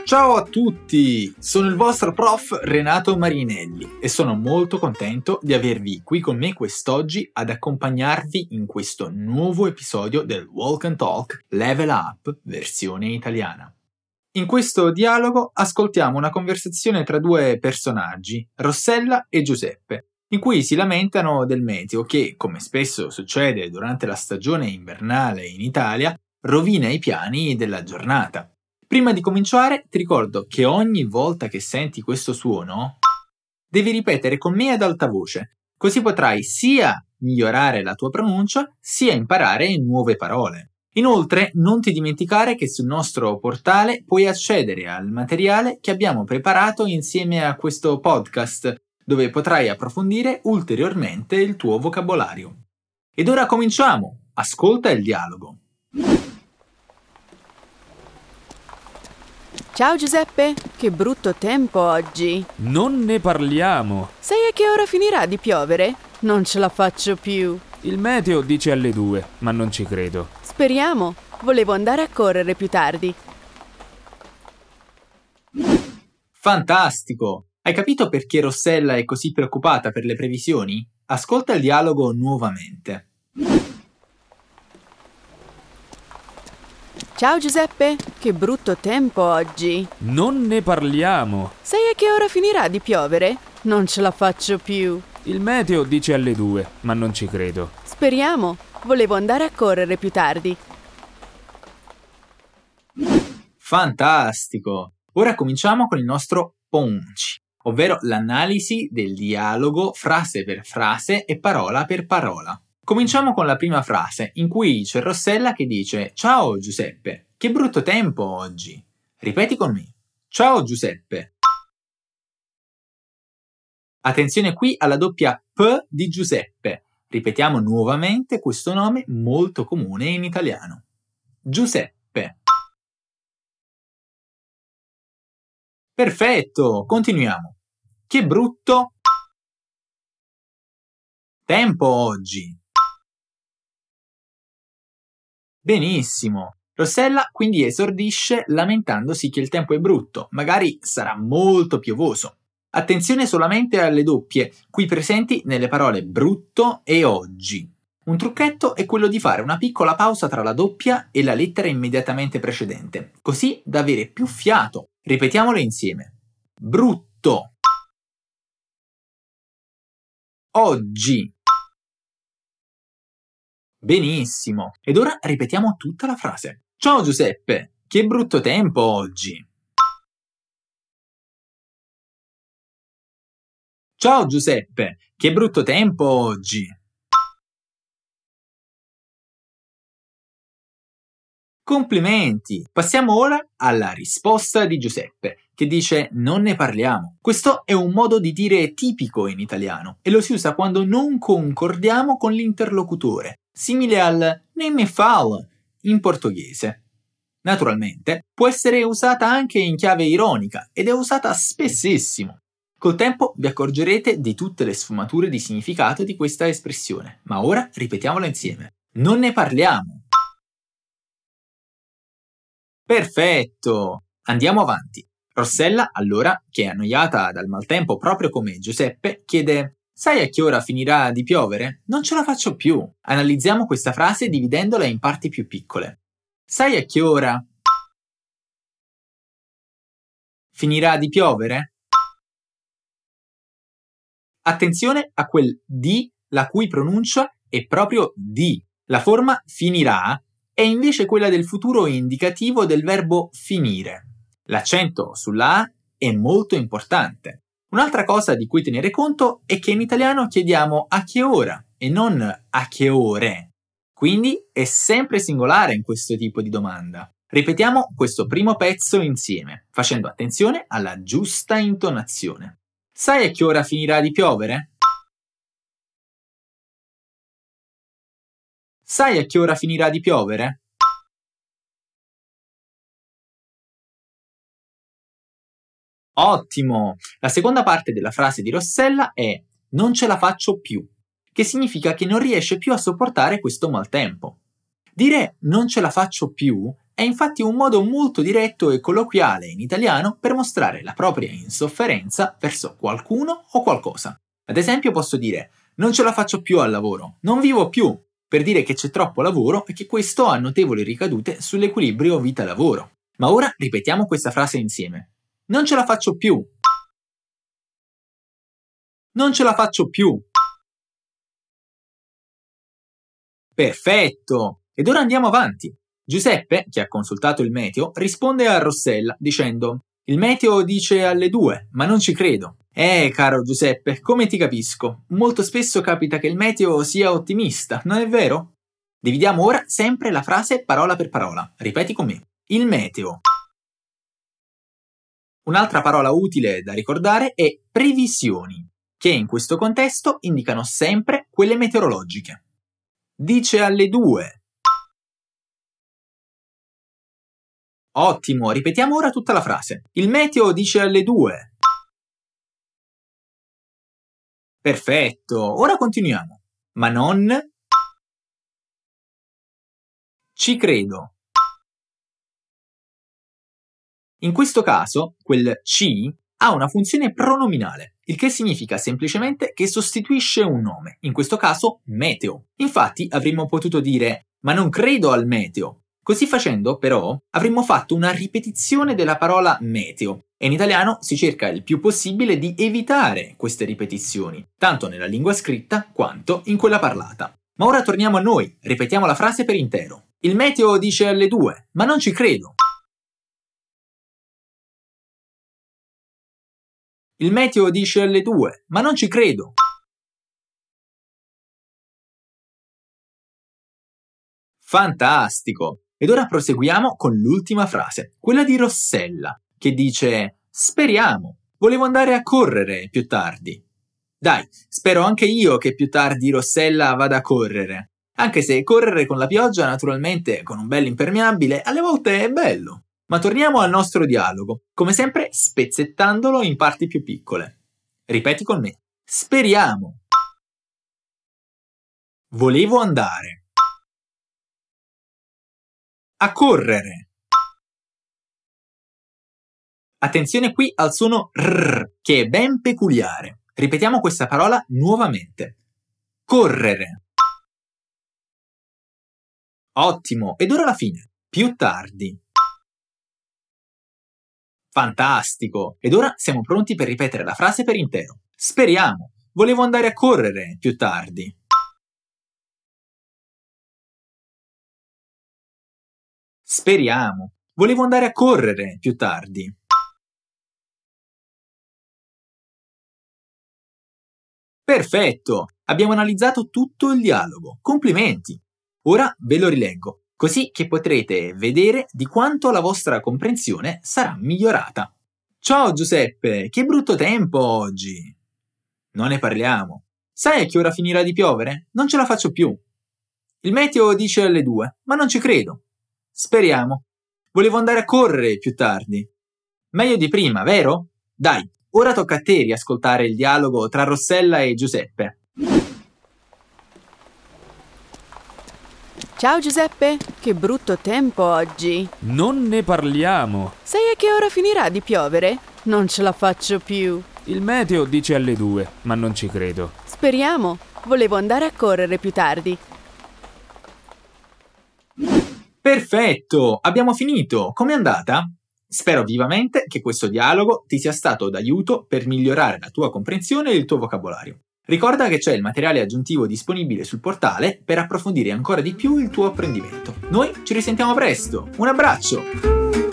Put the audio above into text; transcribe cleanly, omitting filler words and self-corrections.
Ciao a tutti, sono il vostro prof Renato Marinelli e sono molto contento di avervi qui con me quest'oggi ad accompagnarvi in questo nuovo episodio del Walk and Talk Level Up versione italiana. In questo dialogo ascoltiamo una conversazione tra due personaggi, Rossella e Giuseppe, in cui si lamentano del meteo che, come spesso succede durante la stagione invernale in Italia, rovina i piani della giornata. Prima di cominciare ti ricordo che ogni volta che senti questo suono devi ripetere con me ad alta voce, così potrai sia migliorare la tua pronuncia sia imparare nuove parole. Inoltre non ti dimenticare che sul nostro portale puoi accedere al materiale che abbiamo preparato insieme a questo podcast, dove potrai approfondire ulteriormente il tuo vocabolario. Ed ora cominciamo, ascolta il dialogo. Ciao Giuseppe, che brutto tempo oggi. Non ne parliamo. Sai a che ora finirà di piovere? Non ce la faccio più. Il meteo dice alle 2, ma non ci credo. Speriamo. Volevo andare a correre più tardi. Fantastico! Hai capito perché Rossella è così preoccupata per le previsioni? Ascolta il dialogo nuovamente. Ciao Giuseppe, che brutto tempo oggi. Non ne parliamo. Sai a che ora finirà di piovere? Non ce la faccio più. Il meteo dice alle 2, ma non ci credo. Speriamo. Volevo andare a correre più tardi. Fantastico! Ora cominciamo con il nostro punch, ovvero l'analisi del dialogo frase per frase e parola per parola. Cominciamo con la prima frase, in cui c'è Rossella che dice «Ciao Giuseppe, che brutto tempo oggi!» Ripeti con me. «Ciao Giuseppe!» Attenzione qui alla doppia P di Giuseppe. Ripetiamo nuovamente questo nome molto comune in italiano. Giuseppe. Perfetto, continuiamo. Che brutto tempo oggi! Benissimo. Rossella quindi esordisce lamentandosi che il tempo è brutto, magari sarà molto piovoso. Attenzione solamente alle doppie qui presenti nelle parole brutto e oggi. Un trucchetto è quello di fare una piccola pausa tra la doppia e la lettera immediatamente precedente, così da avere più fiato. Ripetiamole insieme. Brutto. Oggi. Benissimo. Ed ora ripetiamo tutta la frase. Ciao Giuseppe, che brutto tempo oggi. Ciao Giuseppe, che brutto tempo oggi. Complimenti! Passiamo ora alla risposta di Giuseppe, che dice non ne parliamo. Questo è un modo di dire tipico in italiano e lo si usa quando non concordiamo con l'interlocutore, simile al nem me fala in portoghese. Naturalmente, può essere usata anche in chiave ironica ed è usata spessissimo. Col tempo vi accorgerete di tutte le sfumature di significato di questa espressione, ma ora ripetiamola insieme. Non ne parliamo. Perfetto! Andiamo avanti. Rossella, allora, che è annoiata dal maltempo proprio come Giuseppe, chiede «Sai a che ora finirà di piovere? Non ce la faccio più!» Analizziamo questa frase dividendola in parti più piccole. «Sai a che ora finirà di piovere?» Attenzione a quel di, la cui pronuncia è proprio di. La forma finirà è invece quella del futuro indicativo del verbo finire. L'accento sulla A è molto importante. Un'altra cosa di cui tenere conto è che in italiano chiediamo a che ora e non a che ore. Quindi è sempre singolare in questo tipo di domanda. Ripetiamo questo primo pezzo insieme, facendo attenzione alla giusta intonazione. Sai a che ora finirà di piovere? Sai a che ora finirà di piovere? Ottimo! La seconda parte della frase di Rossella è non ce la faccio più, che significa che non riesce più a sopportare questo maltempo. Dire non ce la faccio più è infatti un modo molto diretto e colloquiale in italiano per mostrare la propria insofferenza verso qualcuno o qualcosa. Ad esempio posso dire non ce la faccio più al lavoro, non vivo più, per dire che c'è troppo lavoro e che questo ha notevoli ricadute sull'equilibrio vita-lavoro. Ma ora ripetiamo questa frase insieme. Non ce la faccio più. Non ce la faccio più. Perfetto! Ed ora andiamo avanti. Giuseppe, che ha consultato il meteo, risponde a Rossella dicendo il meteo dice alle 2, ma non ci credo. Caro Giuseppe, come ti capisco? Molto spesso capita che il meteo sia ottimista, non è vero? Dividiamo ora sempre la frase parola per parola. Ripeti con me. Il meteo. Un'altra parola utile da ricordare è previsioni, che in questo contesto indicano sempre quelle meteorologiche. Dice alle 2. Ottimo, ripetiamo ora tutta la frase. Il meteo dice alle 2. Perfetto, ora continuiamo. Ma non ci credo. In questo caso, quel ci ha una funzione pronominale, il che significa semplicemente che sostituisce un nome, in questo caso meteo. Infatti avremmo potuto dire ma non credo al meteo. Così facendo, però, avremmo fatto una ripetizione della parola meteo, e in italiano si cerca il più possibile di evitare queste ripetizioni, tanto nella lingua scritta quanto in quella parlata. Ma ora torniamo a noi, ripetiamo la frase per intero. Il meteo dice alle 2, ma non ci credo. Il meteo dice alle 2, ma non ci credo. Fantastico! Ed ora proseguiamo con l'ultima frase, quella di Rossella, che dice speriamo, volevo andare a correre più tardi. Dai, spero anche io che più tardi Rossella vada a correre. Anche se correre con la pioggia, naturalmente, con un bel impermeabile, alle volte è bello. Ma torniamo al nostro dialogo, come sempre spezzettandolo in parti più piccole. Ripeti con me. Speriamo. Volevo andare a correre. Attenzione qui al suono R, che è ben peculiare. Ripetiamo questa parola nuovamente. Correre. Ottimo, ed ora la fine. Più tardi. Fantastico! Ed ora siamo pronti per ripetere la frase per intero. Speriamo. Volevo andare a correre più tardi. Speriamo. Volevo andare a correre più tardi. Perfetto! Abbiamo analizzato tutto il dialogo. Complimenti! Ora ve lo rileggo, così che potrete vedere di quanto la vostra comprensione sarà migliorata. Ciao Giuseppe, che brutto tempo oggi! Non ne parliamo. Sai a che ora finirà di piovere? Non ce la faccio più. Il meteo dice alle 2, ma non ci credo. Speriamo. Volevo andare a correre più tardi. Meglio di prima, vero? Dai, ora tocca a te riascoltare il dialogo tra Rossella e Giuseppe. Ciao Giuseppe, che brutto tempo oggi. Non ne parliamo. Sai a che ora finirà di piovere? Non ce la faccio più. Il meteo dice alle 2, ma non ci credo. Speriamo. Volevo andare a correre più tardi. Perfetto, abbiamo finito. Com'è andata? Spero vivamente che questo dialogo ti sia stato d'aiuto per migliorare la tua comprensione e il tuo vocabolario. Ricorda che c'è il materiale aggiuntivo disponibile sul portale per approfondire ancora di più il tuo apprendimento. Noi ci risentiamo presto. Un abbraccio!